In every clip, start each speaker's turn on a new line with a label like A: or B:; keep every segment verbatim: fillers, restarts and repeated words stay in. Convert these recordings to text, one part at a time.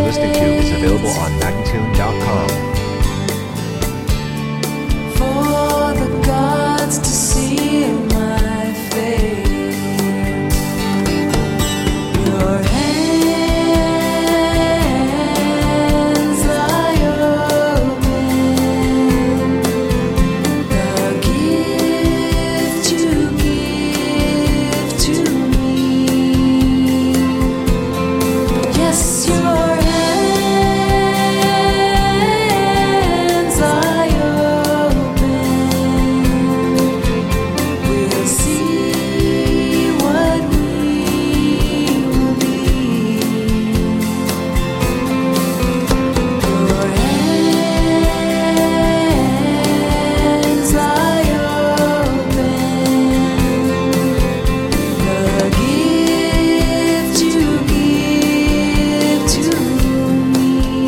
A: listening to is available on Magnatune dot com.
B: For the gods to see my face, your hands lie open, the gift you give to me. Yes, your hands lie open. We'll see what we will be. Your hands lie open, the gift you give to me.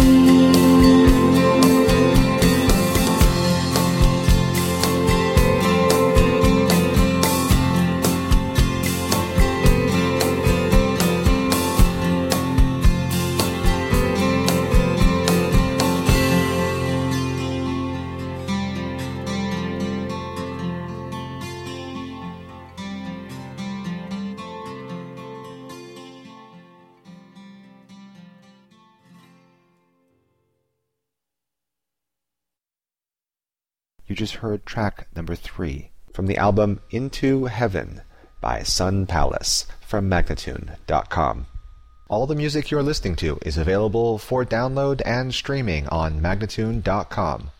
A: You just heard track number three from the album Into Heaven by Sun Palace from Magnatune dot com. All the music you're listening to is available for download and streaming on Magnatune dot com.